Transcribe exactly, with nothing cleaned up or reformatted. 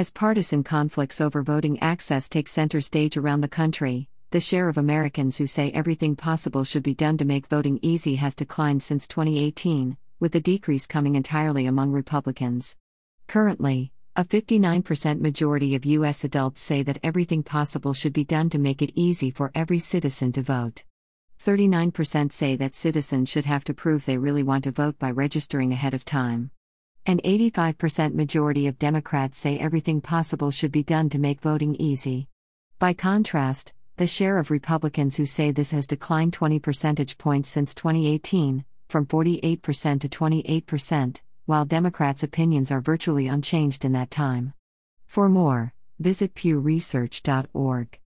As partisan conflicts over voting access take center stage around the country, the share of Americans who say everything possible should be done to make voting easy has declined since twenty eighteen, with the decrease coming entirely among Republicans. Currently, a fifty-nine percent majority of U S adults say that everything possible should be done to make it easy for every citizen to vote. thirty-nine percent say that citizens should have to prove they really want to vote by registering ahead of time. An eighty-five percent majority of Democrats say everything possible should be done to make voting easy. By contrast, the share of Republicans who say this has declined twenty percentage points since twenty eighteen, from forty-eight percent to twenty-eight percent, while Democrats' opinions are virtually unchanged in that time. For more, visit pew research dot org.